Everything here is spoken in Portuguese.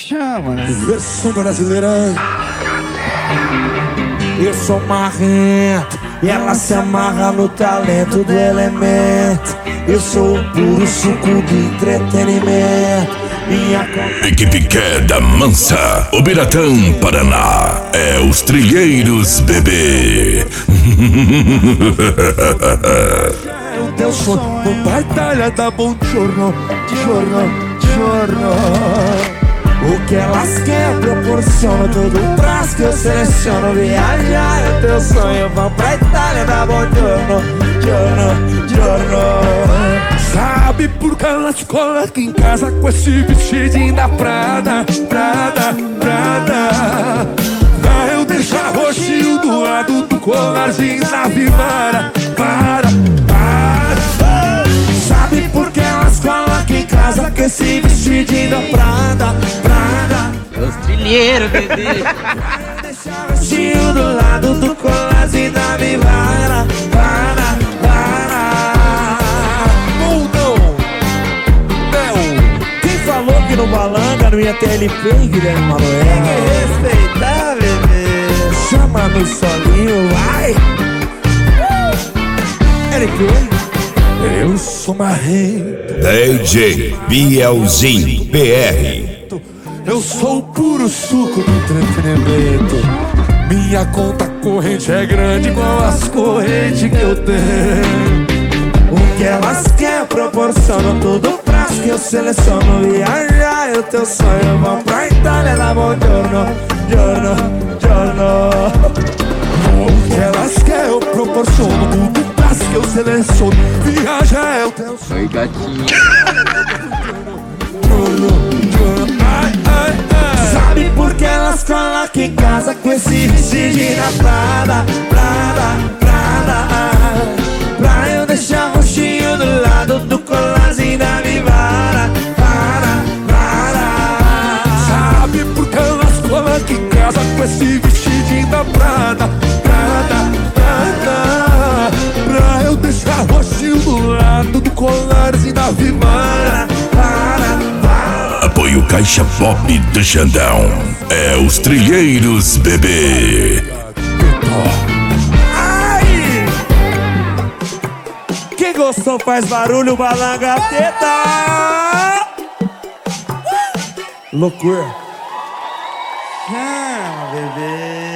chama. Versão brasileira. Eu sou marrento e ela se amarra no talento do elemento. Eu sou o puro suco do entretenimento. Equipe Queda Mansa, Ubiratã, Paraná. É os Trilheiros, bebê. É o teu sonho, o batalha da bom giorno, giorno. O que elas querem, proporciona todo o prazo que eu seleciono. Viajar é o teu sonho, vão pra Itália da bom giorno. Sabe por que elas colocam em casa com esse vestidinho da Prada? Pra eu deixar roxinho do lado do colarzinho na vivara. Para. Sabe por que elas colocam em casa com esse vestidinho da Prada? Os trilheiros, bebê. Deixar roxinho do lado do colarzinho na vivara. Para. Falou que no Balanga não ia ter LP, Guilherme Maloé. Tem que respeitar, bebê. Chama no solinho, vai. LP. Eu sou marrento. DJ Bielzinho PR. Eu sou o puro suco do entretenimento. Minha conta corrente é grande igual as correntes que eu tenho. O que elas querem, proporcionam todo o prazo que eu seleciono. Viajar é o teu sonho, vão pra Itália da bom giorno. O que elas querem, eu proporciono todo o prazo que eu seleciono. Viajar é o teu sonho. Oi, gatinho. Sabe por que elas colocam em casa com esse vestidinho da Prada? Pra eu deixar roxinho do lado do colarzinho da vivara. Para. Sabe por que elas colocam em casa com esse vestidinho da Prada? Pra eu deixar roxinho do lado do colarzinho da vivara. Apoio Caixa Pop do Xandão. É os Trilheiros, bebê. Quem gostou faz barulho, balanga teta. Loucura. Chama, bebê.